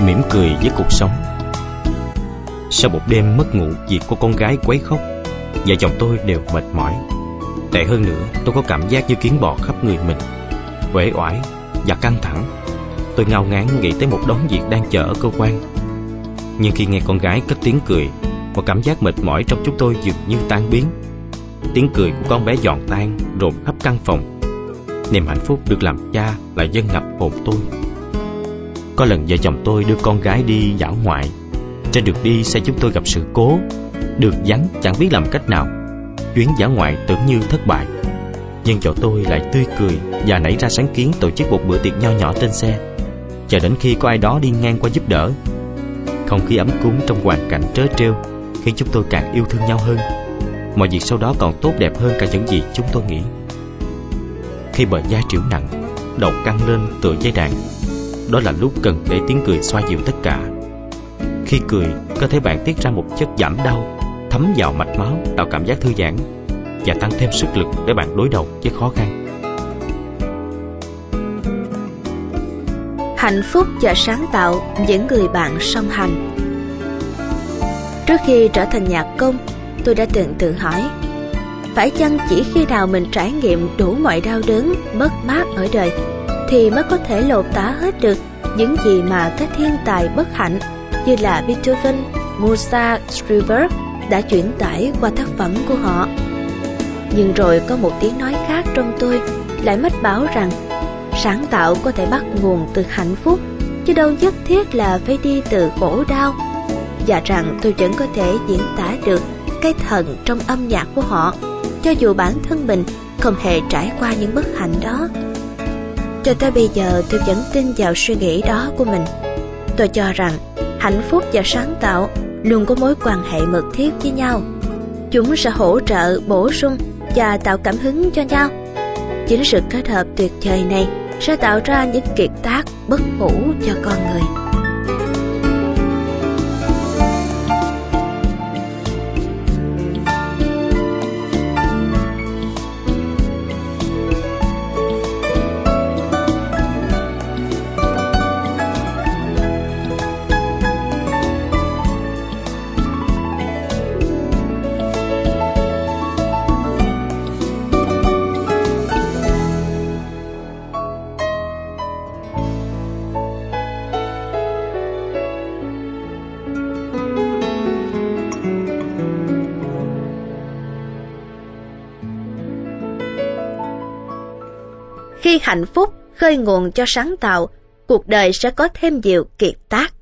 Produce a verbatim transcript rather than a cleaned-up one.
mỉm cười với cuộc sống. Sau một đêm mất ngủ vì cô con gái quấy khóc, vợ chồng tôi đều mệt mỏi. Tệ hơn nữa, tôi có cảm giác như kiến bò khắp người mình, uể oải và căng thẳng. Tôi ngao ngán nghĩ tới một đống việc đang chờ ở cơ quan. Nhưng khi nghe con gái cất tiếng cười, một cảm giác mệt mỏi trong chúng tôi dường như tan biến. Tiếng cười của con bé giòn tan rộn khắp căn phòng. Niềm hạnh phúc được làm cha lại dâng ngập hồn tôi. Có lần vợ chồng tôi đưa con gái đi dã ngoại. Trên đường đi xe chúng tôi gặp sự cố, đường vắng chẳng biết làm cách nào. Chuyến dã ngoại tưởng như thất bại. Nhưng vợ tôi lại tươi cười và nảy ra sáng kiến tổ chức một bữa tiệc nho nhỏ trên xe, chờ đến khi có ai đó đi ngang qua giúp đỡ. Không khí ấm cúng trong hoàn cảnh trớ trêu khiến chúng tôi càng yêu thương nhau hơn. Mọi việc sau đó còn tốt đẹp hơn cả những gì chúng tôi nghĩ. Khi bờ vai trĩu nặng, đầu căng lên tựa dây đàn, đó là lúc cần để tiếng cười xoa dịu tất cả. Khi cười, cơ thể bạn tiết ra một chất giảm đau, thấm vào mạch máu, tạo cảm giác thư giãn và tăng thêm sức lực để bạn đối đầu với khó khăn. Hạnh phúc và sáng tạo những người bạn song hành. Trước khi trở thành nhạc công, tôi đã từng tự hỏi, phải chăng chỉ khi nào mình trải nghiệm đủ mọi đau đớn, mất mát ở đời thì mới có thể lột tả hết được những gì mà các thiên tài bất hạnh như là Beethoven, Mozart, Schubert đã chuyển tải qua tác phẩm của họ. Nhưng rồi có một tiếng nói khác trong tôi lại mách bảo rằng sáng tạo có thể bắt nguồn từ hạnh phúc, chứ đâu nhất thiết là phải đi từ khổ đau, và rằng tôi vẫn có thể diễn tả được cái thần trong âm nhạc của họ, cho dù bản thân mình không hề trải qua những bất hạnh đó. Cho tới bây giờ tôi vẫn tin vào suy nghĩ đó của mình. Tôi cho rằng hạnh phúc và sáng tạo luôn có mối quan hệ mật thiết với nhau. Chúng sẽ hỗ trợ, bổ sung và tạo cảm hứng cho nhau. Chính sự kết hợp tuyệt vời này sẽ tạo ra những kiệt tác bất hủ cho con người. Khi hạnh phúc khơi nguồn cho sáng tạo, cuộc đời sẽ có thêm nhiều kiệt tác.